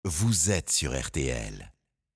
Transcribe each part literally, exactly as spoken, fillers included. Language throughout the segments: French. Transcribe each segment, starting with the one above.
vous êtes sur R T L.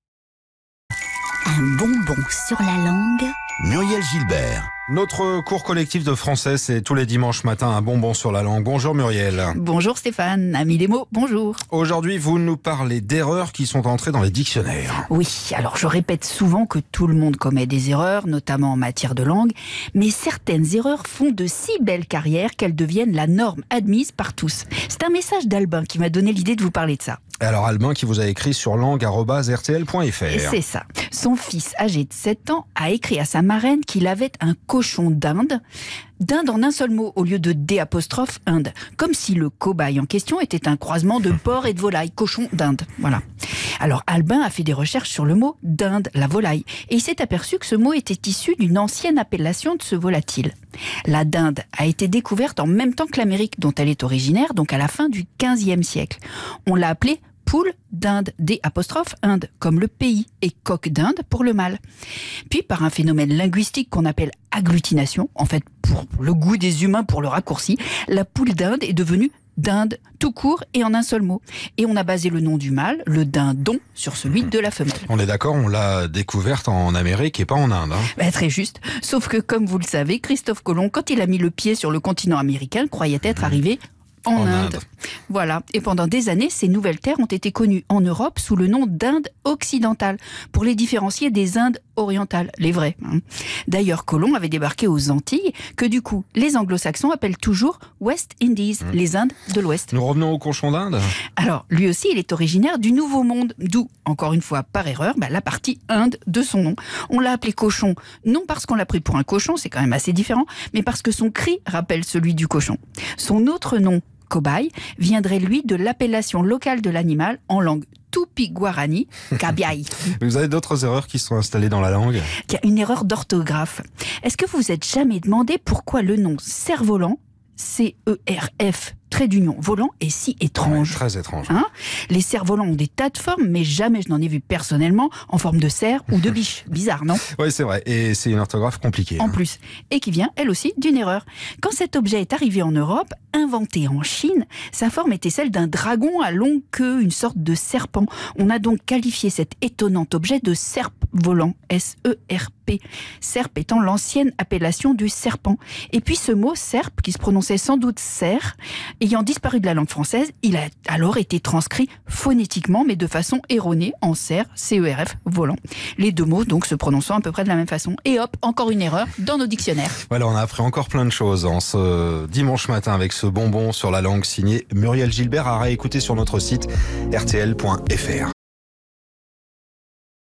Un bonbon sur la langue. Muriel Gilbert. Notre cours collectif de français, c'est tous les dimanches matin un bonbon sur la langue. Bonjour Muriel. Bonjour Stéphane, ami des mots, bonjour. Aujourd'hui, vous nous parlez d'erreurs qui sont entrées dans les dictionnaires. Oui, alors je répète souvent que tout le monde commet des erreurs, notamment en matière de langue, mais certaines erreurs font de si belles carrières qu'elles deviennent la norme admise par tous. C'est un message d'Albin qui m'a donné l'idée de vous parler de ça. Alors Albin qui vous a écrit sur langue arobase r t l point f r. C'est ça. Son fils, âgé de sept ans, a écrit à sa marraine qu'il avait un cochon d'Inde. D'Inde en un seul mot au lieu de D apostrophe Inde. Comme si le cobaye en question était un croisement de porc et de volaille. Cochon d'Inde. Voilà. Alors Albin a fait des recherches sur le mot dinde, la volaille. Et il s'est aperçu que ce mot était issu d'une ancienne appellation de ce volatile. La dinde a été découverte en même temps que l'Amérique dont elle est originaire, donc à la fin du quinzième siècle. On l'a appelée poule d'Inde, D apostrophe Inde, comme le pays, et coq d'Inde pour le mâle. Puis par un phénomène linguistique qu'on appelle agglutination, en fait pour le goût des humains pour le raccourci, la poule d'Inde est devenue dinde, tout court et en un seul mot. Et on a basé le nom du mâle, le dindon, sur celui de la femelle. On est d'accord, on l'a découverte en Amérique et pas en Inde. Hein. Bah, très juste. Sauf que, comme vous le savez, Christophe Colomb, quand il a mis le pied sur le continent américain, croyait être arrivé en, en Inde. Inde. Voilà. Et pendant des années, ces nouvelles terres ont été connues en Europe sous le nom d'Inde occidentale, pour les différencier des Indes orientales, les vraies. D'ailleurs, Colomb avait débarqué aux Antilles, que du coup, les anglo-saxons appellent toujours West Indies, mmh. les Indes de l'Ouest. Nous revenons au cochon d'Inde. Alors, lui aussi, il est originaire du Nouveau Monde, d'où, encore une fois, par erreur, bah, la partie Inde de son nom. On l'a appelé cochon, non parce qu'on l'a pris pour un cochon, c'est quand même assez différent, mais parce que son cri rappelle celui du cochon. Son autre nom, cobaye, viendrait lui de l'appellation locale de l'animal en langue tupi-guarani, cabiai. Vous avez d'autres erreurs qui sont installées dans la langue ? Il y a une erreur d'orthographe. Est-ce que vous vous êtes jamais demandé pourquoi le nom cerf-volant, C E R F, trait d'union, volant, est si étrange ? Ouais, très étrange. Hein ? Les cerfs-volants ont des tas de formes, mais jamais je n'en ai vu personnellement en forme de cerf ou de biche. Bizarre, non ? Oui, c'est vrai. Et c'est une orthographe compliquée. En hein. plus. Et qui vient, elle aussi, d'une erreur. Quand cet objet est arrivé en Europe, inventé en Chine, sa forme était celle d'un dragon à longue queue, une sorte de serpent. On a donc qualifié cet étonnant objet de serpe volant, S E R P. Serpe étant l'ancienne appellation du serpent. Et puis ce mot serpe, qui se prononçait sans doute cerf, ayant disparu de la langue française, il a alors été transcrit phonétiquement, mais de façon erronée, en cerf, C E R F, volant. Les deux mots, donc, se prononçant à peu près de la même façon. Et hop, encore une erreur dans nos dictionnaires. Voilà, on a appris encore plein de choses en ce dimanche matin avec ce bonbon sur la langue signé Muriel Gilbert à réécouter sur notre site r t l point f r.